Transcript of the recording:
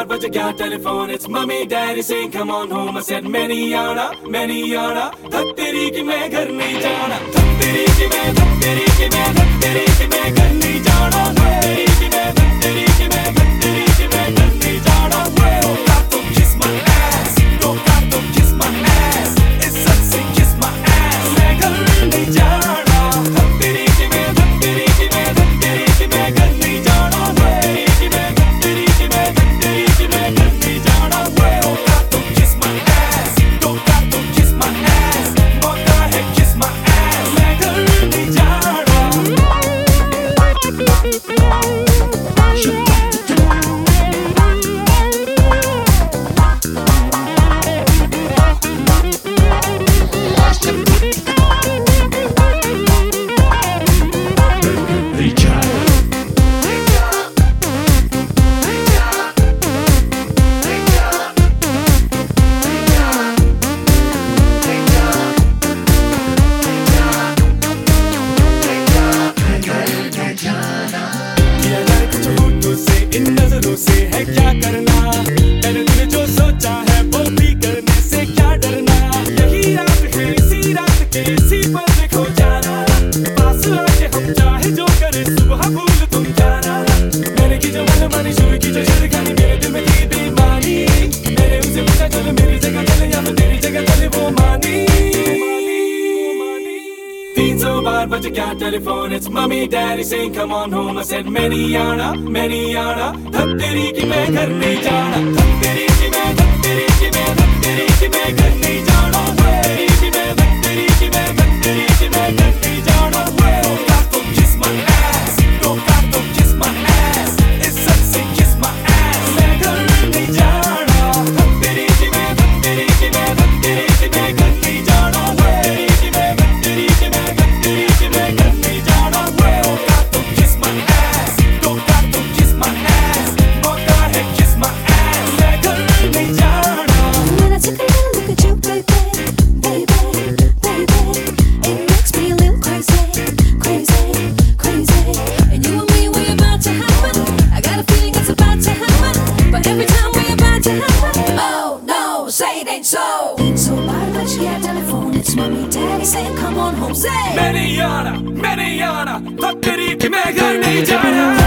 बज गया telephone, it's mummy daddy saying come on home. I said मैं नहीं आना, धक तेरी कि मैं घर नहीं जाना, धक तेरी कि मैं घर नहीं जाना, धक तेरी कि मैं घर नहीं जाना. Don't got to kiss my ass, don't got to kiss my ass, it's such a kiss my ass. मैं घर नहीं जाना, धक तेरी कि मैं घर नहीं जाना, धक तेरी कि मैं घर नहीं जाना. Don't got to kiss my ass, don't got to kiss my ass, मौका है kiss my ass. मैं घर नहीं जाना. इन नजरों से है क्या करना, मैंने तूने जो सोचा है वो भी करने से क्या डरना. यही रात है, इसी रात के इसी पल में खो जाना, पास आके हम चाहे जो करे सुबह भूल तुम जाना. मैंने की जो मनमानी शुरू की जो छेड़खानी, मेरे दिल में की बेईमानी, मैंने उसे पूछा चलो मेरी जगह चले या तो तेरी जगह चले, वो मानी. 300 बार बज गया telephone, it's mummy daddy saying come on home. I said मैं नहीं आना, धक तेरी कि मैं घर नहीं जाना, धक तेरी कि मैं घर नहीं जाना, धक तेरी कि मैं घर नहीं जाना. Don't got to kiss my ass, don't got to kiss my ass, it's such a kiss my ass. मैं घर नहीं जाना, धक तेरी कि मैं घर नहीं जाना, धक तेरी कि मैं घर नहीं जाना. Don't got to kiss my ass, don't got to kiss my ass, मौका है kiss my ass. मैं घर नहीं जाना. When I take a look at you, baby, it makes me a little crazy. And you and me, we're about to happen. I got a feeling it's about to happen. But every time we're about to happen, oh no, say it ain't so. So why don't you get telephone? It's mummy, daddy saying come on home, say. मैं नहीं आना, धक तेरी कि मैं घर नहीं जाना.